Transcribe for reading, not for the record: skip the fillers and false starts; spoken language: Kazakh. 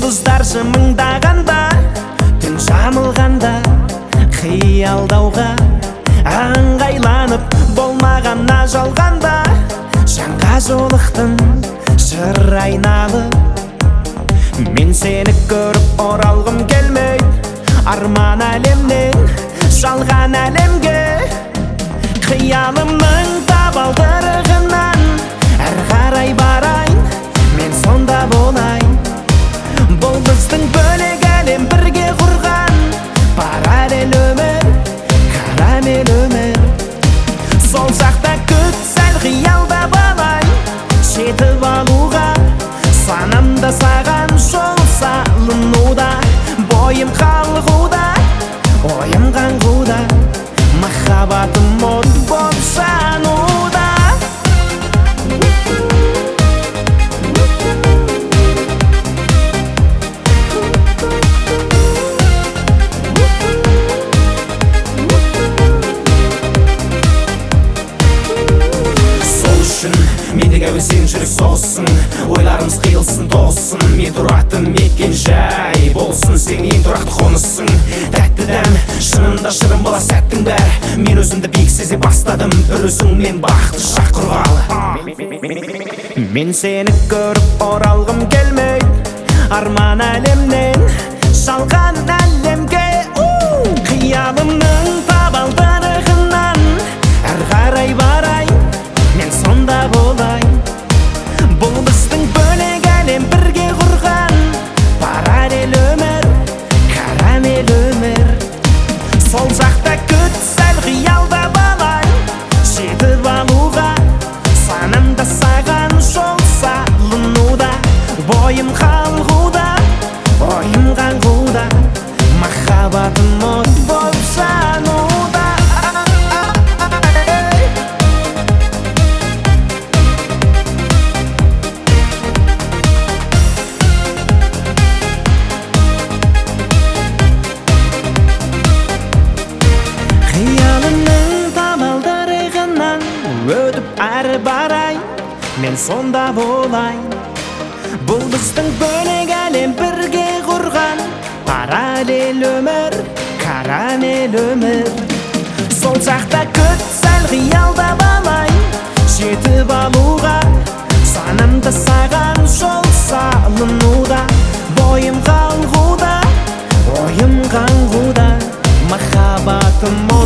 Жұлдыздар жымыңдағанда, түн жамылғанда, қиялдауға аңғайланып болмағанна жалғанда, жанға жолықтың жыр айналып. Мен сені көріп оралғым келмейді, арман әлемнен жалған әлемге. Қиялымның табалдырығынан әр қарай барайын, мен сонда болайын. Бұл біздің бөлек әлем бірге құрған параллель өмір, карамель өмір. Сол жақта күт, сәл қиялда балайын, жетіп алуға санамда саған жол салынуда. Бойым қалғуда, ойым қаңғуда, махаббатым от болып жануда. Мендегі әуесен жүрек соғысын, ойларымыз қиылсын тоғысын. Мен тұратын мекен жай болсын, сен ең тұрақты қонысың. Тәтті дәм, шынында шырын бола сәттің бәрі. Мен өзімді биік сезе бастадым, бір өзіңмен бақытты шақ құрғалы. Мен сені көріп оралғым келмейді, арман әлемнен жалған әлемге. Қиялымның табалдырығынан әр қарай барайын, мен сонда болайын. Бұл біздің бөлек әлем бірге құрған параллель өмір, карамель өмір. Сол жақта күт, сәл қиялда балайын, жетіп алуға санамда саған жол салынуда. Бойым қалғуда, ойым қаңғуда, махаббатым от болып жануда. Қиялымның табалдырығынан өтіп әрі барайын, мен сонда болайын. Бұл біздің бөлек әлем бірге құрған параллель өмір, карамель өмір. Сол жақта күт, сәл қиялда балайын, жетіп алуға санамда саған жол салынуда. Бойым қалғуда, ойым қаңғуда, махаббатым